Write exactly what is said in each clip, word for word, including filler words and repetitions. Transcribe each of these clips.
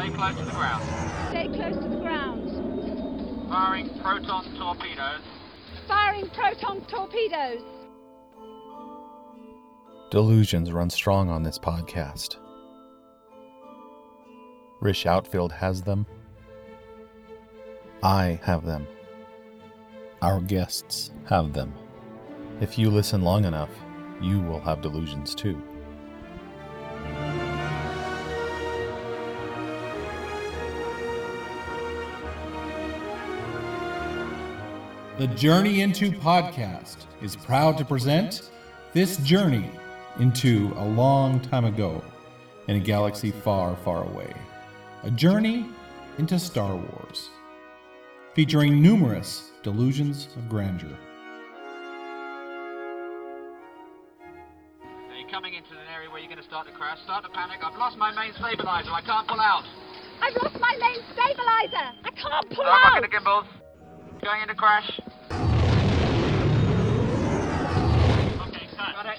Stay close to the ground. Stay close to the ground. Firing proton torpedoes. Firing proton torpedoes. Delusions run strong on this podcast. Rish Outfield has them. I have them. Our guests have them. If you listen long enough, you will have delusions too. The Journey Into Podcast is proud to present this journey into a long time ago in a galaxy far, far away. A journey into Star Wars, featuring numerous delusions of grandeur. Are you coming into an area where you're going to start to crash? Start to panic. I've lost my main stabilizer. I can't pull out. I've lost my main stabilizer. I can't pull Start out. rocking the gimbals. Going into crash. Okay, cut. Got it.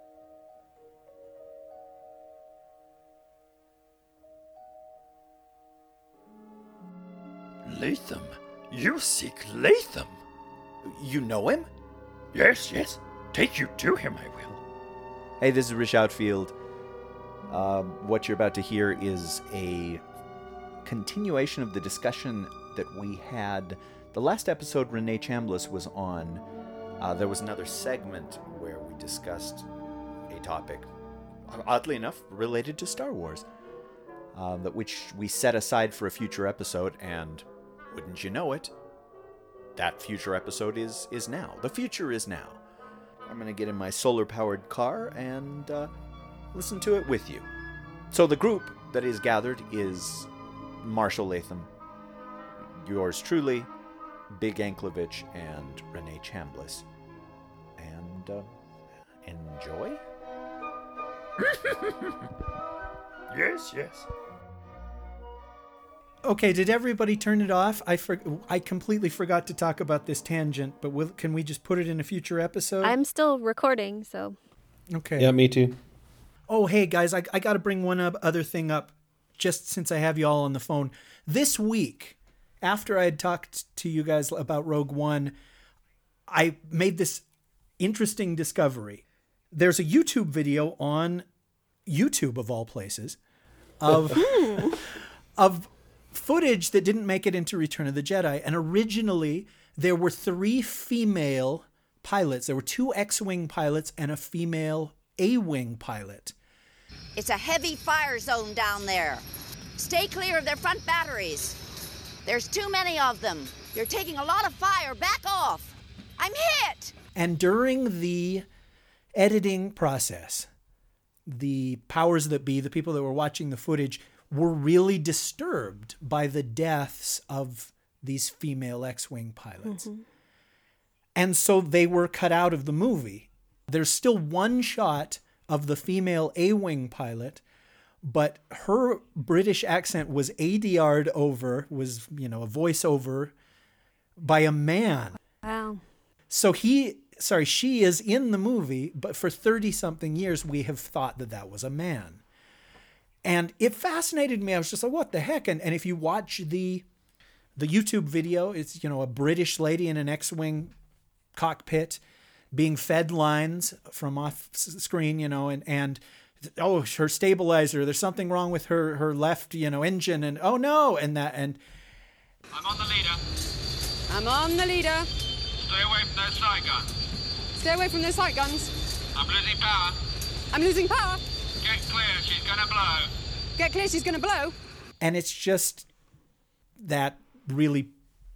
Latham? You seek Latham? You know him? Yes, yes. Take you to him, I will. Hey, this is Rish Outfield. Um, what you're about to hear is a continuation of the discussion that we had. The last episode Renee Chambliss was on, uh, there was another segment where we discussed a topic, oddly enough, related to Star Wars, uh, that which we set aside for a future episode, and wouldn't you know it, that future episode is is now. The future is now. I'm going to get in my solar-powered car and uh, listen to it with you. So the group that is gathered is Marshall Latham, yours truly, Big Anklevich, and Renee Chambliss. And uh, enjoy? Yes, yes. Okay, did everybody turn it off? I for, I completely forgot to talk about this tangent, but will, can we just put it in a future episode? I'm still recording, so. Okay. Yeah, me too. Oh, hey, guys, I, I got to bring one other thing up just since I have you all on the phone. This week, after I had talked to you guys about Rogue One, I made this interesting discovery. There's a YouTube video on YouTube, of all places, of of footage that didn't make it into Return of the Jedi. And originally, there were three female pilots. There were two X-Wing pilots and a female A-Wing pilot. It's a heavy fire zone down there. Stay clear of their front batteries. There's too many of them. You're taking a lot of fire. Back off. I'm hit. And during the editing process, the powers that be, the people that were watching the footage, were really disturbed by the deaths of these female X-Wing pilots. Mm-hmm. And so they were cut out of the movie. There's still one shot of the female A-Wing pilot, but her British accent was A D R'd over, was, you know, a voiceover by a man. Wow. So he, sorry, she is in the movie, but for thirty-something years, we have thought that that was a man. And it fascinated me. I was just like, what the heck? And and if you watch the the YouTube video, it's, you know, a British lady in an X-Wing cockpit being fed lines from off screen, you know, and, and oh, her stabilizer, there's something wrong with her, her left, you know, engine, and oh no, and that, and I'm on the leader. I'm on the leader. Stay away from those sight guns. Stay away from those sight guns. I'm losing power. I'm losing power. Get clear, she's gonna blow. Get clear, she's gonna blow. And it's just that really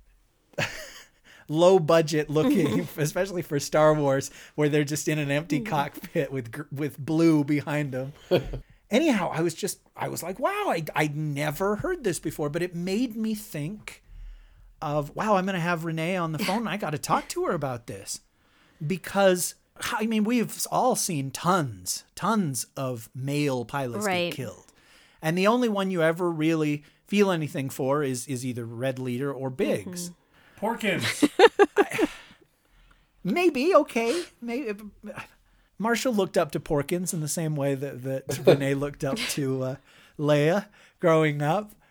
low budget looking, especially for Star Wars, where they're just in an empty cockpit with with blue behind them. Anyhow, I was just, I was like, wow, I, I'd never heard this before, but it made me think of, wow, I'm going to have Renee on the phone. I got to talk to her about this, because I mean, we've all seen tons, tons of male pilots right. get killed. And the only one you ever really feel anything for is, is either Red Leader or Biggs. Mm-hmm. Porkins. I, maybe, okay. Maybe. Marshall looked up to Porkins in the same way that, that Renee looked up to uh, Leia growing up.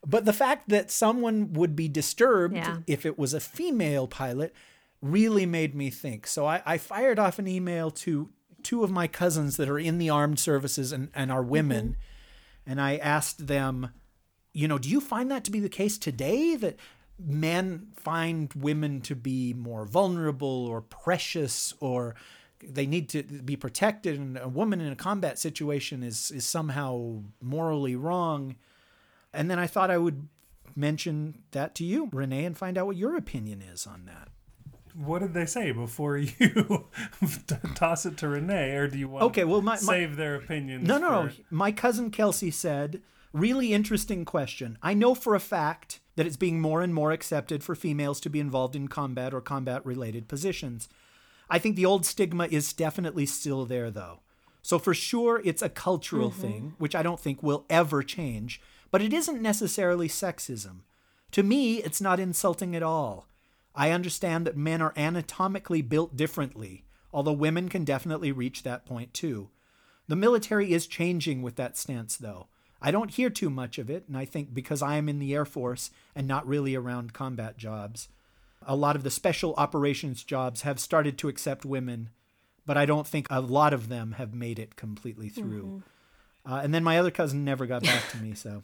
But the fact that someone would be disturbed Yeah. if it was a female pilot really made me think. So I, I fired off an email to two of my cousins that are in the armed services and, and are women. Mm-hmm. And I asked them, you know, do you find that to be the case today, that men find women to be more vulnerable or precious, or they need to be protected, and a woman in a combat situation is, is somehow morally wrong? And then I thought I would mention that to you, Renee, and find out what your opinion is on that. What did they say before you toss it to Renee, or do you want okay, well, my, to my, save their opinions? No, no, for... no. My cousin Kelsey said, really interesting question. I know for a fact that it's being more and more accepted for females to be involved in combat or combat-related positions. I think the old stigma is definitely still there, though. So for sure, it's a cultural mm-hmm. thing, which I don't think will ever change. But it isn't necessarily sexism. To me, it's not insulting at all. I understand that men are anatomically built differently, although women can definitely reach that point too. The military is changing with that stance, though. I don't hear too much of it, and I think because I am in the Air Force and not really around combat jobs, a lot of the special operations jobs have started to accept women, but I don't think a lot of them have made it completely through. Mm-hmm. Uh, and then my other cousin never got back to me, so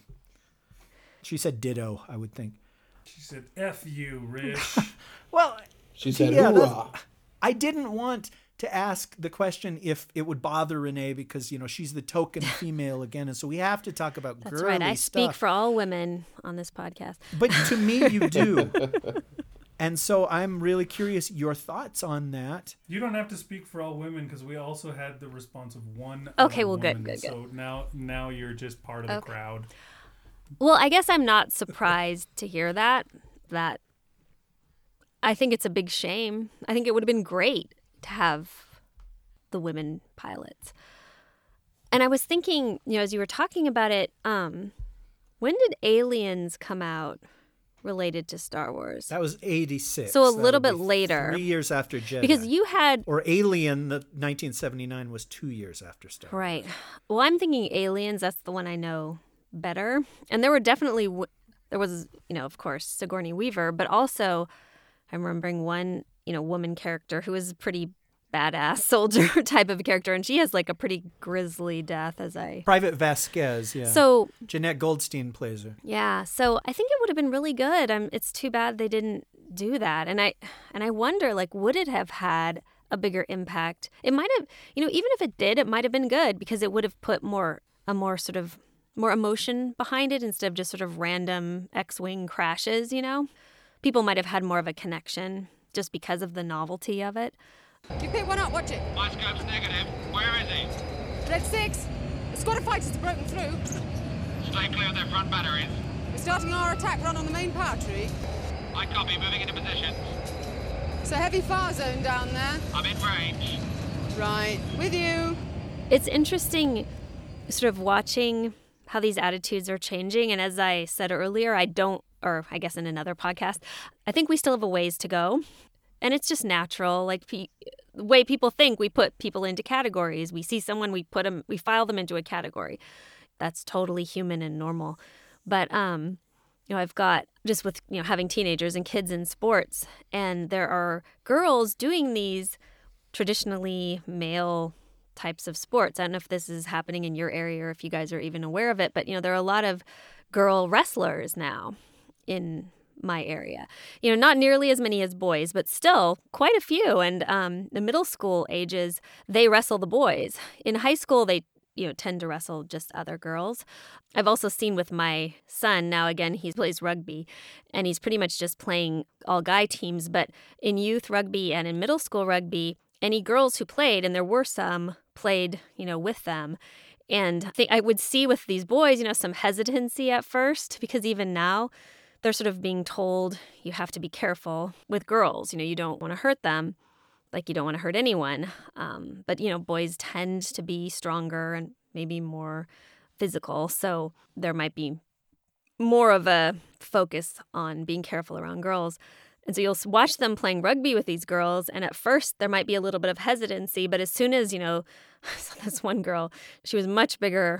she said ditto, I would think. She said, F you, Rich. Well, she said, yeah, hoorah. I didn't want to ask the question if it would bother Renee because, you know, she's the token female again. And so we have to talk about That's girly right. I stuff. speak for all women on this podcast. But to me, you do. And so I'm really curious your thoughts on that. You don't have to speak for all women because we also had the response of one Okay, well, woman. good, good, good. So now, now you're just part of the Okay. crowd. Well, I guess I'm not surprised to hear that. That I think it's a big shame. I think it would have been great to have the women pilots. And I was thinking, you know, as you were talking about it, um, when did Aliens come out related to Star Wars? That was eighty-six. So a That little would bit be later. Three years after Jedi. Because you had... Or Alien, the nineteen seventy-nine was two years after Star Wars. Right. Well, I'm thinking Aliens. That's the one I know better. And there were definitely... There was, you know, of course, Sigourney Weaver, but also I'm remembering one, you know, woman character who was a pretty badass soldier type of a character, and she has like a pretty grisly death, as I... Private Vasquez, yeah. So... Jeanette Goldstein plays her. Yeah, so I think it would have been really good. Um, it's too bad they didn't do that. And I, and I wonder, like, would it have had a bigger impact? It might have, you know, even if it did, it might have been good because it would have put more, a more sort of... more emotion behind it instead of just sort of random X-Wing crashes, you know? People might have had more of a connection just because of the novelty of it. You pick one up, watch it. My scope's negative. Where is he? Red six. The squad of fighters has broken through. Stay clear of their front batteries. We're starting our attack run on the main power tree. I copy, moving into position. It's a heavy fire zone down there. I'm in range. Right, with you. It's interesting sort of watching how these attitudes are changing. And as I said earlier, I don't, or I guess in another podcast, I think we still have a ways to go. And it's just natural. Like pe- the way people think, we put people into categories. We see someone, we put them, we file them into a category. That's totally human and normal. But, um, you know, I've got just with, you know, having teenagers and kids in sports, and there are girls doing these traditionally male types of sports. I don't know if this is happening in your area or if you guys are even aware of it, but, you know, there are a lot of girl wrestlers now in my area. You know, not nearly as many as boys, but still quite a few. And um, the middle school ages, they wrestle the boys. In high school, they, you know, tend to wrestle just other girls. I've also seen with my son, now again, he plays rugby, and he's pretty much just playing all guy teams. But in youth rugby and in middle school rugby, any girls who played, and there were some, played, you know, with them. And I think I would see with these boys, you know, some hesitancy at first, because even now they're sort of being told you have to be careful with girls. You know, you don't want to hurt them, like you don't want to hurt anyone. Um, but, you know, boys tend to be stronger and maybe more physical. So there might be more of a focus on being careful around girls. And so you'll watch them playing rugby with these girls, and at first there might be a little bit of hesitancy, but as soon as, you know, so this one girl, she was much bigger.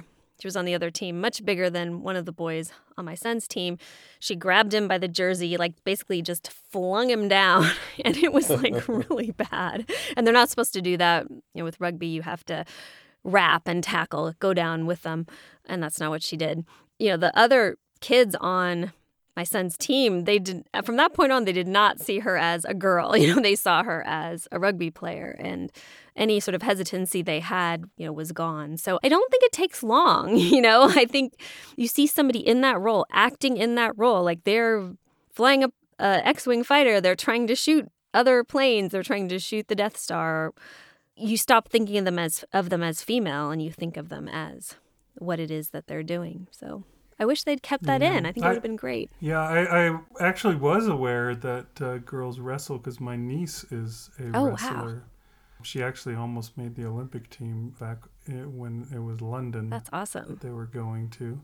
She was on the other team, much bigger than one of the boys on my son's team. She grabbed him by the jersey, like basically just flung him down. And it was like really bad. And they're not supposed to do that. You know, with rugby, you have to wrap and tackle, go down with them. And that's not what she did. You know, the other kids on my son's team, they did from that point on, they did not see her as a girl. You know, they saw her as a rugby player, and any sort of hesitancy they had, you know, was gone. So I don't think it takes long. You know, I think you see somebody in that role, acting in that role, like they're flying a, a X-wing fighter, they're trying to shoot other planes, they're trying to shoot the Death Star. You stop thinking of them as of them as female, and you think of them as what it is that they're doing. So I wish they'd kept that Yeah. in. I think I- it would have been great. Yeah, I, I actually was aware that uh, girls wrestle because my niece is a Oh, wow. wrestler. She actually almost made the Olympic team back i- when it was London. That's awesome. That they were going to.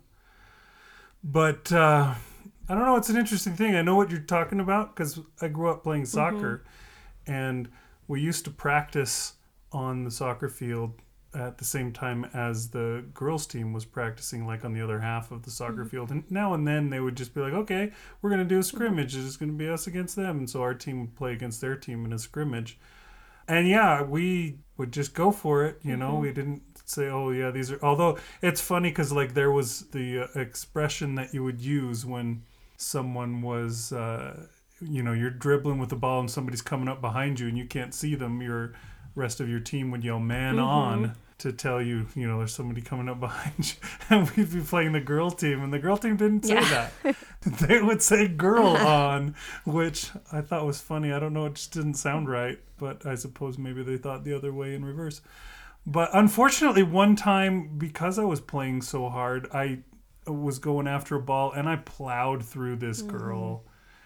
But uh, I don't know. It's an interesting thing. I know what you're talking about because I grew up playing soccer, and we used to practice on the soccer field at the same time as the girls team was practicing, like on the other half of the soccer field. And now and then they would just be like, okay, we're going to do a scrimmage. It's going to be us against them. And so our team would play against their team in a scrimmage. And yeah, we would just go for it. You know, we didn't say, oh yeah, these are, although it's funny because like there was the uh, expression that you would use when someone was, uh, you know, you're dribbling with the ball and somebody's coming up behind you and you can't see them. Your rest of your team would yell man Mhm. on to tell you, you know, there's somebody coming up behind you. And we'd be playing the girl team, and the girl team didn't say Yeah. that. They would say girl on, which I thought was funny. I don't know, it just didn't sound right, but I suppose maybe they thought the other way in reverse. But unfortunately, one time, because I was playing so hard, I was going after a ball, and I plowed through this girl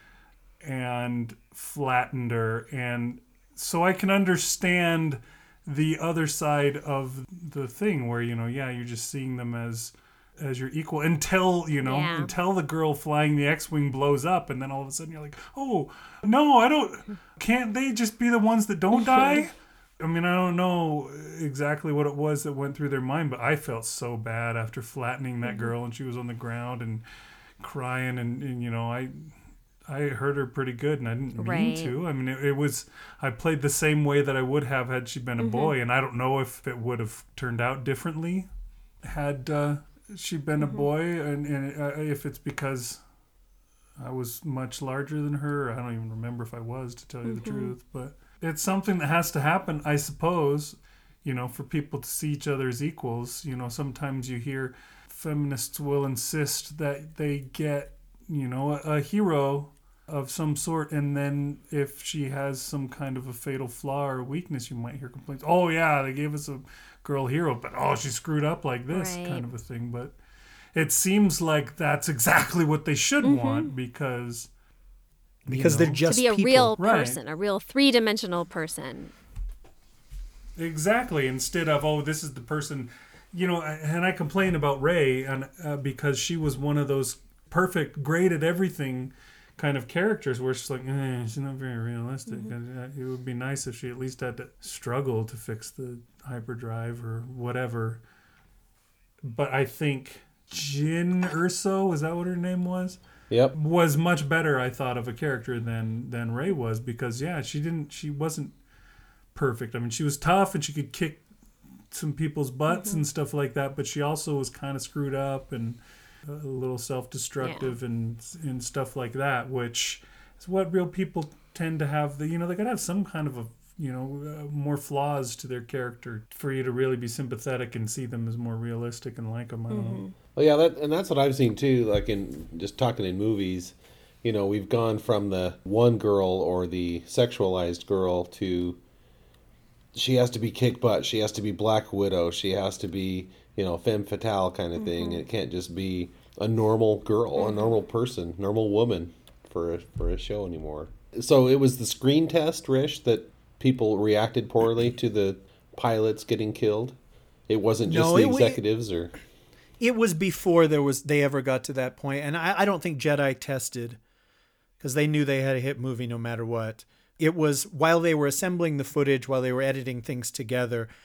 and flattened her. And so I can understand the other side of the thing where, you know, yeah, you're just seeing them as as your equal until, you know, Yeah. until the girl flying the X-Wing blows up, and then all of a sudden you're like, oh, no, I don't, can't they just be the ones that don't die? I mean, I don't know exactly what it was that went through their mind, but I felt so bad after flattening that girl, and she was on the ground and crying, and, and you know, I... I hurt her pretty good, and I didn't mean Right. to. I mean, it, it was, I played the same way that I would have had she been a Mhm. boy, and I don't know if it would have turned out differently had uh, she been a boy, and, and uh, if it's because I was much larger than her. I don't even remember if I was, to tell you the Mhm. truth, but it's something that has to happen, I suppose, you know, for people to see each other as equals. You know, sometimes you hear feminists will insist that they get, you know, a, a hero of some sort, and then if she has some kind of a fatal flaw or weakness, you might hear complaints. Oh yeah, they gave us a girl hero, but oh, she screwed up like this, Right. kind of a thing. But it seems like that's exactly what they should Mhm. want, because you Because know, they're just to be a people. real Right. person, a real three-dimensional person. Exactly. Instead of, oh, this is the person, you know, and I complain about Rey, and uh, because she was one of those perfect, great at everything kind of characters where she's like, eh, she's not very realistic. And it would be nice if she at least had to struggle to fix the hyperdrive or whatever. But I think Jyn Erso, is that what her name was? Yep. Was much better, I thought, of a character than than Rey was, because yeah, she didn't, she wasn't perfect. I mean, she was tough and she could kick some people's butts Mm-hmm. and stuff like that, but she also was kind of screwed up and a little self-destructive and and stuff like that, which is what real people tend to have. The, you know, they gotta have some kind of a, you know, uh, more flaws to their character for you to really be sympathetic and see them as more realistic and like them. I don't know. Well, yeah, that, and that's what I've seen too. Like in just talking in movies, you know, we've gone from the one girl or the sexualized girl to she has to be kick butt, she has to be Black Widow, she has to be, you know, femme fatale kind of thing. Mhm. It can't just be a normal girl, a Mhm. normal person, normal woman for a, for a show anymore. So it was the screen test, Rish, that people reacted poorly to the pilots getting killed. It wasn't just No, the it wa- executives, or It was before there was they ever got to that point, and I, I don't think Jedi tested because they knew they had a hit movie no matter what. It was while they were assembling the footage, while they were editing things together,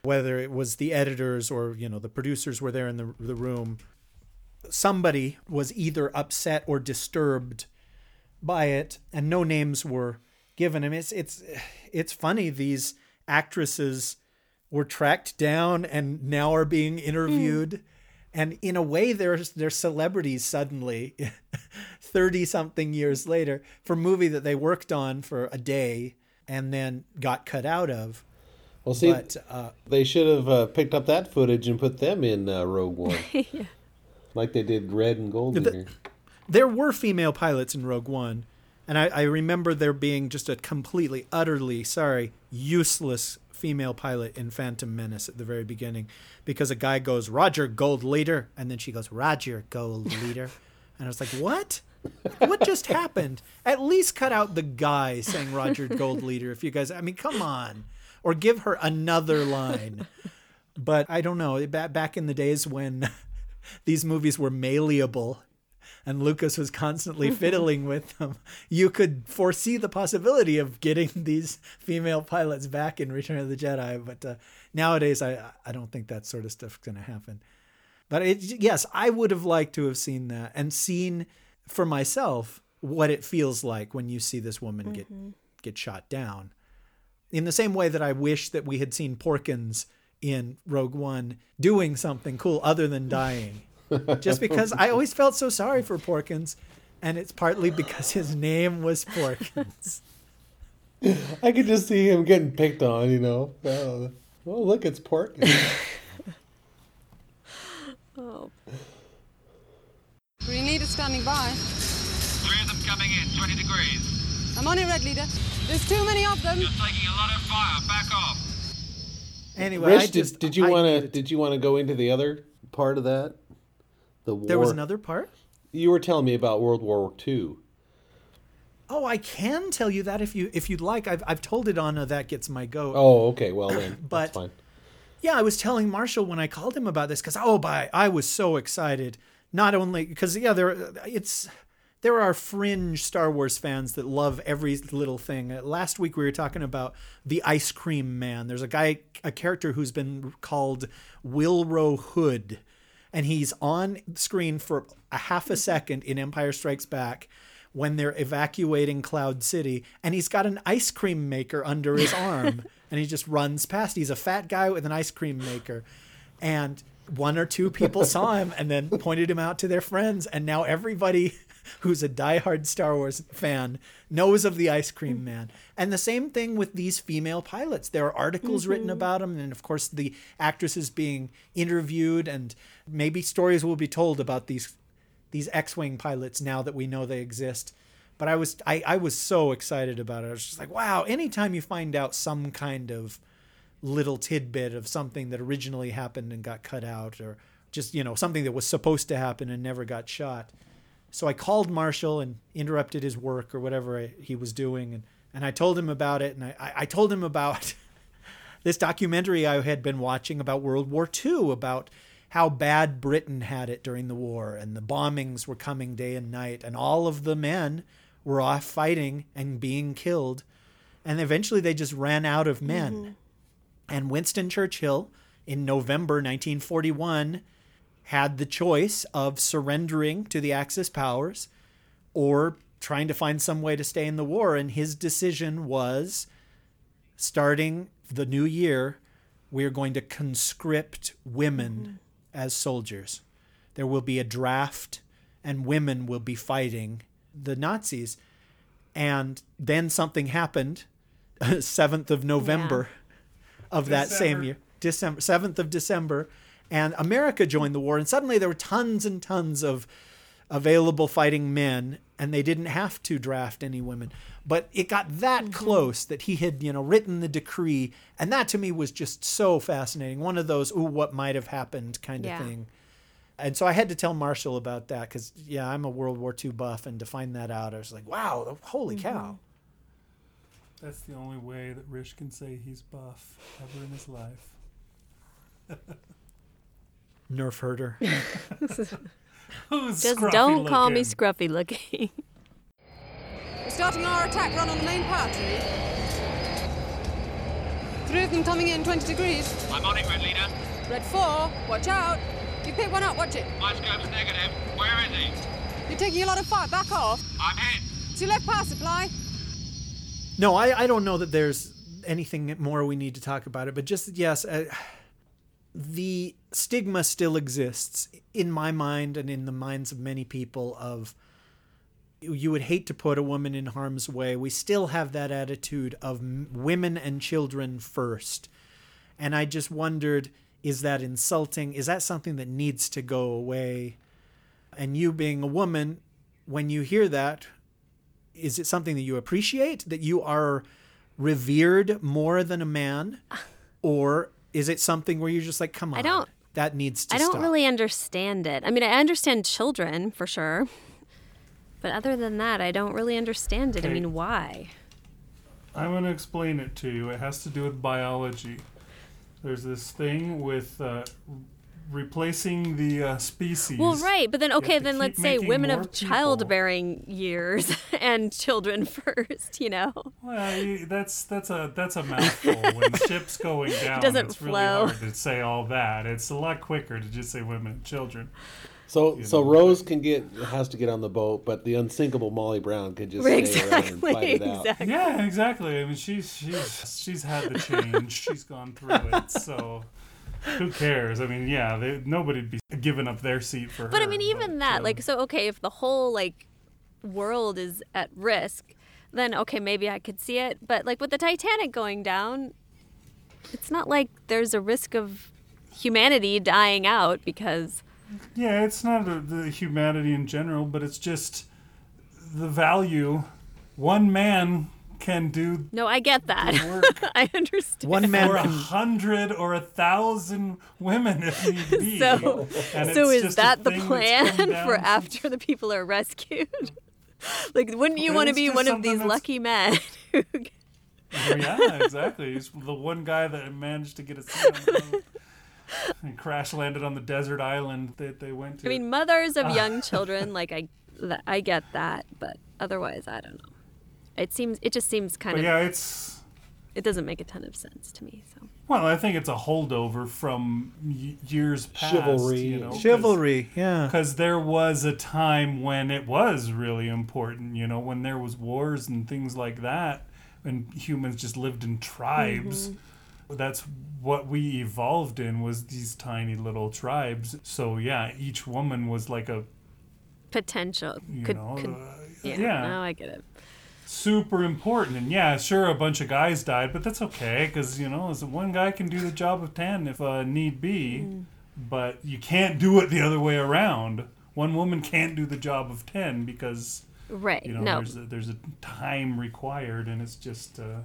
whether it was the editors or, you know, the producers were there in the, the room. Somebody was either upset or disturbed by it, and no names were given. I mean, it's, it's, it's funny. These actresses were tracked down and now are being interviewed. Mm. And in a way, they're, they're celebrities suddenly, thirty-something years later, for a movie that they worked on for a day and then got cut out of. Well, see, but, uh, they should have uh, picked up that footage and put them in uh, Rogue One. Yeah. Like they did Red and Gold. The, there were female pilots in Rogue One. And I, I remember there being just a completely, utterly, sorry, useless female pilot in Phantom Menace at the very beginning, because a guy goes, Roger, Gold Leader, and then she goes, Roger, Gold Leader. And I was like, what? What just happened? At least cut out the guy saying Roger, Gold Leader, if you guys, I mean, come on. Or give her another line. But I don't know, back in the days when these movies were malleable and Lucas was constantly fiddling with them, you could foresee the possibility of getting these female pilots back in Return of the Jedi. But uh, nowadays, I I don't think that sort of stuff's going to happen. But it, yes, I would have liked to have seen that and seen for myself what it feels like when you see this woman mm-hmm. get get shot down. In the same way that I wish that we had seen Porkins in Rogue One doing something cool other than dying. Just because I always felt so sorry for Porkins, and it's partly because his name was Porkins. I could just see him getting picked on, you know. Oh, oh look, it's Porkins. Oh. Green Leader standing by. Three of them coming in, twenty degrees. I'm on it, Red Leader. There's too many of them. You're taking a lot of fire. Back off. Anyway, Rich, I just, did, did you want to did you want to go into the other part of that? The war. There was another part? You were telling me about World War Two. Oh, I can tell you that if you if you'd like. I've I've told it on uh, That Gets My Goat. Oh, okay. Well then, but that's fine. Yeah, I was telling Marshall when I called him about this because oh, by I was so excited. Not only because yeah, there it's there are fringe Star Wars fans that love every little thing. Uh, last week we were talking about the Ice Cream Man. There's a guy, a character who's been called Wilro Hood. And he's on screen for a half a second in Empire Strikes Back when they're evacuating Cloud City. And he's got an ice cream maker under his arm. And he just runs past. He's a fat guy with an ice cream maker. And one or two people saw him and then pointed him out to their friends. And now everybody who's a diehard Star Wars fan knows of the Ice Cream Man. And the same thing with these female pilots. There are articles mm-hmm. written about them. And of course, the actresses being interviewed, and maybe stories will be told about these these X-Wing pilots now that we know they exist. But I was I, I was so excited about it. I was just like, wow, anytime you find out some kind of little tidbit of something that originally happened and got cut out, or just, you know, something that was supposed to happen and never got shot. So I called Marshall and interrupted his work or whatever I, he was doing. And, and I told him about it. And I, I told him about this documentary I had been watching about World War Two, about how bad Britain had it during the war. And the bombings were coming day and night. And all of the men were off fighting and being killed. And eventually they just ran out of men. Mm-hmm. And Winston Churchill, in November nineteen forty-one, had the choice of surrendering to the Axis powers or trying to find some way to stay in the war. And his decision was, starting the new year, we are going to conscript women mm-hmm. as soldiers. There will be a draft and women will be fighting the Nazis. And then something happened, seventh of November yeah. of that December. same year, December, seventh of December. And America joined the war, and suddenly there were tons and tons of available fighting men, and they didn't have to draft any women. But it got that mm-hmm. close that he had, you know, written the decree, and that to me was just so fascinating. One of those, ooh, what might have happened kind yeah. of thing. And so I had to tell Marshall about that because, yeah, I'm a World War Two buff, and to find that out, I was like, wow, holy mm-hmm. cow. That's the only way that Rish can say he's buff ever in his life. Nerf herder. Just don't call me scruffy looking. We're starting our attack run on the main power tree. Three of them coming in, twenty degrees. I'm on it, Red Leader. Red four, watch out. You pick one up, watch it. My scope's negative. Where is he? You're taking a lot of fire, back off. I'm hit. To your left power supply. No, I, I don't know that there's anything more we need to talk about it, but just, yes, uh, the stigma still exists in my mind and in the minds of many people of you would hate to put a woman in harm's way. We still have that attitude of m- women and children first. And I just wondered, is that insulting? Is that something that needs to go away? And you being a woman, when you hear that, is it something that you appreciate, that you are revered more than a man? Or is it something where you're just like, come on, I don't, that needs to I don't stop? really understand it. I mean, I understand children for sure. But other than that, I don't really understand it. I Okay. mean, why? I'm going to explain it to you. It has to do with biology. There's this thing with uh, replacing the uh, species. Well, right. But then, You have okay, to then keep let's say making women more of people. childbearing years and children first, you know? Well, you, that's that's a that's a mouthful. When ship's going down, doesn't it's flow. really hard to say all that. It's a lot quicker to just say women and children. So You so know, Rose can get has to get on the boat, but the unsinkable Molly Brown can just stay around and fight it out. Exactly. Yeah, exactly. I mean, she's she's she's had the change. She's gone through it. So who cares? I mean, yeah, they, nobody'd be giving up their seat for her. But I mean, even that, um, like, so, okay, if the whole, like, world is at risk, then, okay, maybe I could see it. But, like, with the Titanic going down, it's not like there's a risk of humanity dying out because... Yeah, it's not a, the humanity in general, but it's just the value. One man can do No, I get that. the work I understand. One man for a can- hundred or a thousand women if need be. So, And so it's is just a that the thing that's plan come down for to- after the people are rescued? Like, wouldn't you But want to it's be just one of something these that's- lucky men? who Yeah, exactly. He's the one guy that managed to get a seat on the boat and crash landed on the desert island that they went to. I mean, mothers of Ah. young children, like I, th- I get that, but otherwise, I don't know. It seems, it just seems kind but of. yeah, it's It doesn't make a ton of sense to me. So. well, I think it's a holdover from y- years past. Chivalry. You know, Chivalry, yeah. Because there was a time when it was really important. You know, when there was wars and things like that, and humans just lived in tribes. Mm-hmm. That's what we evolved in, was these tiny little tribes. So yeah, each woman was like a Potential. You could, know, could, uh, yeah, yeah. No, I get it. super important. And yeah, sure, a bunch of guys died, but that's okay, because you know, as one guy can do the job of ten if uh, need be, Mm. but you can't do it the other way around. One woman can't do the job of ten because Right. you know no. there's a, there's a time required, and it's just. Uh,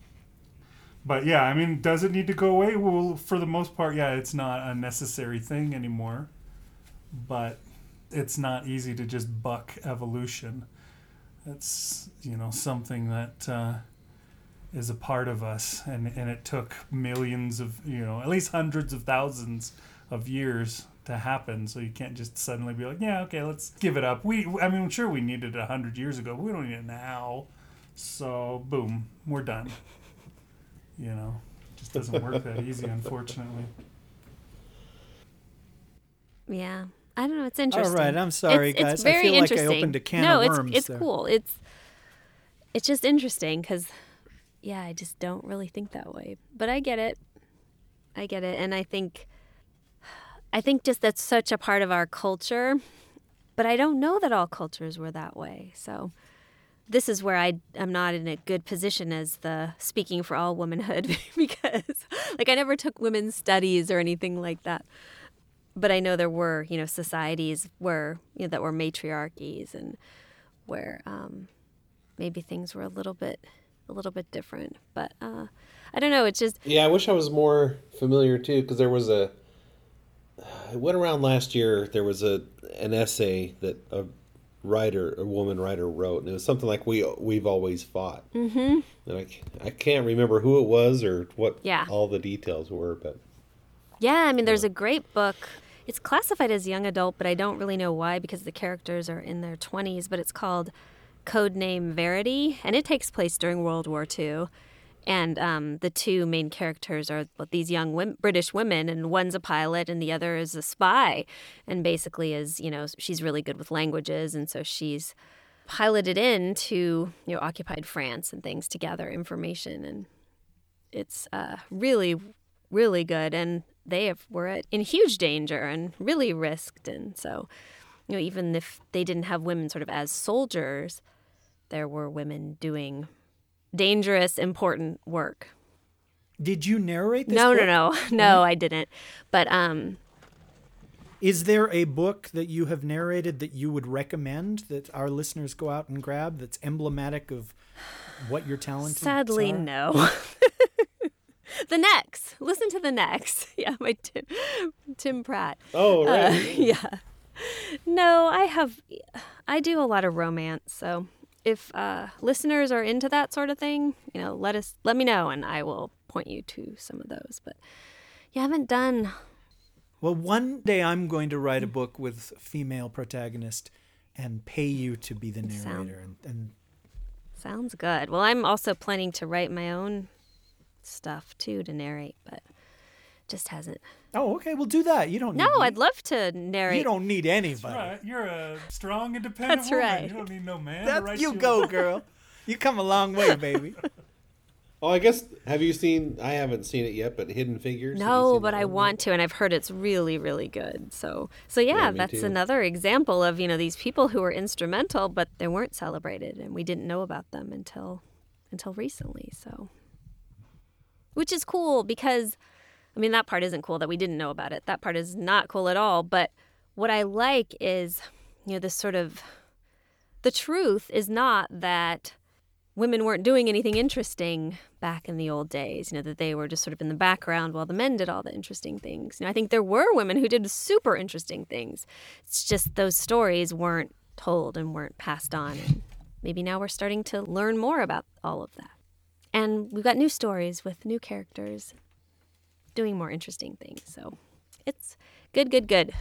but yeah, I mean, does it need to go away? Well, for the most part, yeah, it's not a necessary thing anymore. But it's not easy to just buck evolution. It's, you know, something that uh, is a part of us, and, and it took millions of, you know, at least hundreds of thousands of years to happen. So you can't just suddenly be like, yeah, okay, let's give it up. We, I mean, sure, we needed it a hundred years ago, but we don't need it now. So boom, we're done. You know, it just doesn't work that easy, unfortunately. Yeah. I don't know. It's interesting. right, I'm sorry, it's, guys. It's I very feel like I interesting. opened a can no, of it's, worms it's there. cool. It's it's just interesting because, yeah, I just don't really think that way. But I get it. I get it, and I think I think just that's such a part of our culture. But I don't know that all cultures were that way. So this is where I am not in a good position as the speaking for all womanhood because, like, I never took women's studies or anything like that. But I know there were, you know, societies where, you know, that were matriarchies and where um, maybe things were a little bit, a little bit different. But uh, I don't know. It's just Yeah, I wish I was more familiar too, because there was a. It went around last year. There was a an essay that a writer, a woman writer, wrote, and it was something like we we've always fought. Mm-hmm. And I I can't remember who it was or what Yeah. all the details were, but yeah. I mean, there's a great book. It's classified as young adult, but I don't really know why because the characters are in their twenties. But it's called Codename Verity, and it takes place during World War Two. And um, the two main characters are these young women, British women, and one's a pilot and the other is a spy. And basically is, you know, she's really good with languages. And so she's piloted into, you know, occupied France and things to gather information. And it's uh, really, really good. And they have, were at, in huge danger and really risked. And so, you know, even if they didn't have women sort of as soldiers, there were women doing dangerous, important work. Did you narrate this no, book? No, no, no. No, I didn't. But um, is there a book that you have narrated that you would recommend that our listeners go out and grab that's emblematic of what your talent is? Sadly, are? no. The Next. Listen to The Next. Yeah, my Tim, Tim Pratt. Oh, right. Uh, yeah. No, I have, I do a lot of romance. So if uh, listeners are into that sort of thing, you know, let us, let me know and I will point you to some of those. But you haven't done. Well, one day I'm going to write a book with a female protagonist and pay you to be the narrator. Sound, and, and sounds good. Well, I'm also planning to write my own stuff too to narrate, but just hasn't. Oh, okay. We'll do that. You don't. No, need I'd love to narrate. You don't need anybody. That's right. You're a strong, independent That's woman. right. You don't need no man. That's to write you you go, a- girl. You come a long way, baby. Oh, I guess, have you seen, I haven't seen it yet, but Hidden Figures? Have you No, seen but that I one? want to, and I've heard it's really, really good. So, so yeah, Yeah, me that's too. another example of, you know, these people who were instrumental, but they weren't celebrated, and we didn't know about them until, until recently. So, which is cool because, I mean, that part isn't cool that we didn't know about it. That part is not cool at all. But what I like is, you know, this sort of, the truth is not that women weren't doing anything interesting back in the old days, you know, that they were just sort of in the background while the men did all the interesting things. You know, I think there were women who did super interesting things. It's just those stories weren't told and weren't passed on. And maybe now we're starting to learn more about all of that. And we've got new stories with new characters doing more interesting things. So it's good, good, good.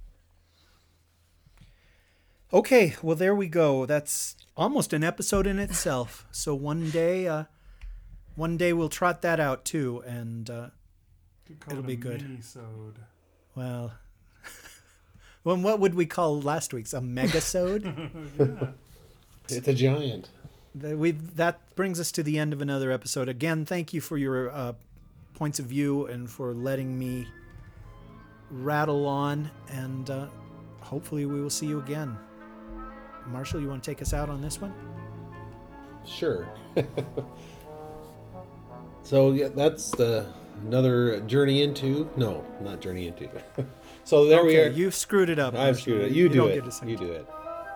Okay, well, there we go. That's almost an episode in itself. So one day, uh, one day we'll trot that out too, and uh, it'll it be a good. Mini-sode. Well, well, what would we call last week's a megasode? Yeah. It's a giant. That we that brings us to the end of another episode. Again, thank you for your uh, points of view and for letting me rattle on. And uh, hopefully, we will see you again. Marshall, you want to take us out on this one? Sure. So yeah, that's the another journey into. No, not journey into. So there we Okay, are. You screwed it up. I've Marshall. screwed it. You, do don't it. get a second. You do it.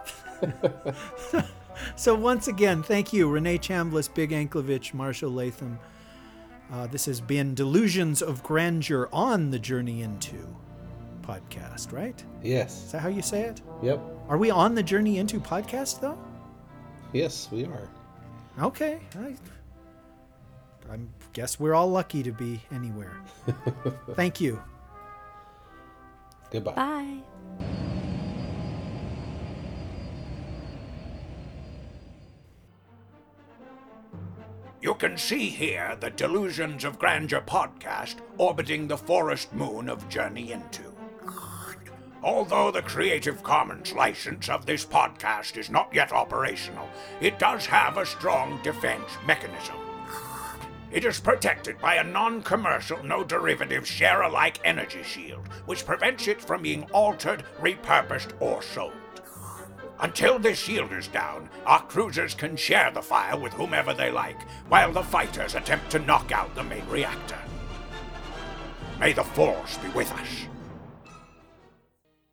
So once again, thank you, Renee Chambliss, Big Anklevich, Marshall Latham. Uh, this has been Delusions of Grandeur on the Journey Into podcast, right? Yes. Is that how you say it? Yep. Are we on the Journey Into podcast, though? Yes, we are. Okay. I, I guess we're all lucky to be anywhere. Thank you. Goodbye. Bye. You can see here the Delusions of Grandeur podcast orbiting the forest moon of Journey Into. Although the Creative Commons license of this podcast is not yet operational, it does have a strong defense mechanism. It is protected by a non-commercial, no-derivative, share-alike energy shield, which prevents it from being altered, repurposed, or sold. Until this shield is down, our cruisers can share the fire with whomever they like, while the fighters attempt to knock out the main reactor. May the Force be with us.